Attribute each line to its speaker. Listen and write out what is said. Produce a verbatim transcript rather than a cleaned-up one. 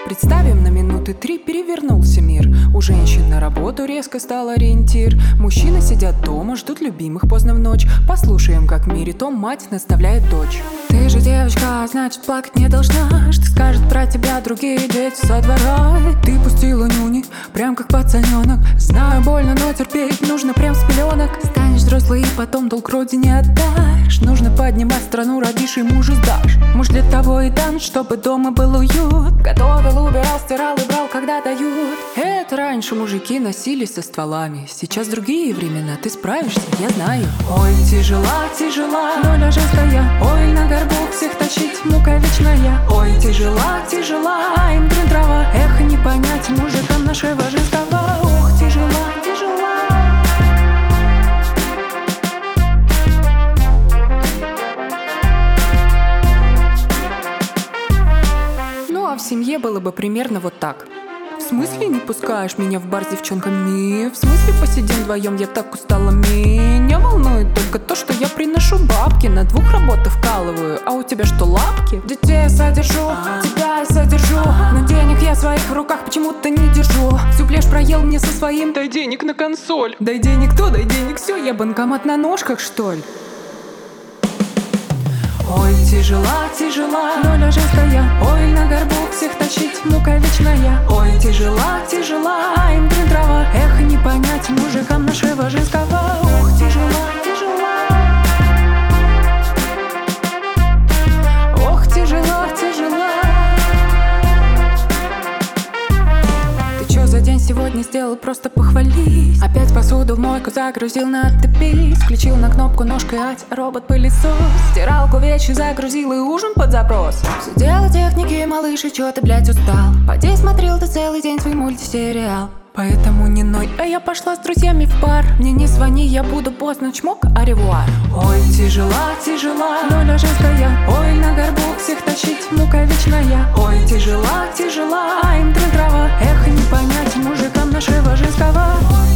Speaker 1: Представим, на минуты три перевернулся мир. У женщин на работу резко стал ориентир. Мужчины сидят дома, ждут любимых поздно в ночь. Послушаем, как в мире том мать наставляет дочь. Ты же девочка, значит плакать не должна. Что скажут про тебя другие дети со двора? Ты пустила нюни, прям как пацаненок. Знаю, больно, но терпеть нужно прям с пеленок. Станешь взрослый и потом долг родине отдашь. Нужно поднимать страну, родишь и мужа сдашь. Муж для того и дан, чтобы дома был уют. Готовил, убирал, стирал и брал, когда дают. Это раньше мужики носились со стволами. Сейчас другие времена, ты справишься, я знаю. Ой, тяжела, тяжела, доля жесткая. Ой, на горбу всех тащить, мука вечная. Ой, тяжела, тяжела, им блин трава. Эх, не понять мужикам нашего женского. Ох, тяжела, тяжела. Ну а в семье было бы примерно вот так. В смысле не пускаешь меня в бар с девчонками? В смысле посидим вдвоем, я так устала. Меня волнует только то, что я приношу бабки. На двух работах вкалываю, а у тебя что, лапки? Детей я содержу, тебя я содержу. Но денег я в своих руках почему-то не держу. Всю плешь проел мне со своим. Дай денег на консоль. Дай денег то, дай денег все. Я банкомат на ножках, что ли? Ой, тяжела, тяжела, доля жесткая. Ой, на горбу всех тащить, мука вечная. Ой, тяжела, тяжела, им блин трава. Эх, не понять мужикам нашего женского. Ох, тяжела, тяжела. Ох, тяжела, тяжела. Ты чё за день сегодня сделал, просто похвались. Опять посуду в мойку загрузил, на отопись. Включил на кнопку ножкой, ать, робот-пылесос. Стиралку вещи загрузил и ужин под запрос. Все дело техники, малыш, и чё ты, блядь, устал? Поди смотрел ты целый день свой мультисериал. Поэтому не ной, а я пошла с друзьями в бар. Мне не звони, я буду поздно, чмок, аревуар. Ой, тяжела, тяжела, доля жесткая. Ой, на горбу всех тащить, мука вечная. Ой, тяжела, тяжела, им трын трава. Эх, не понять мужикам нашего женского.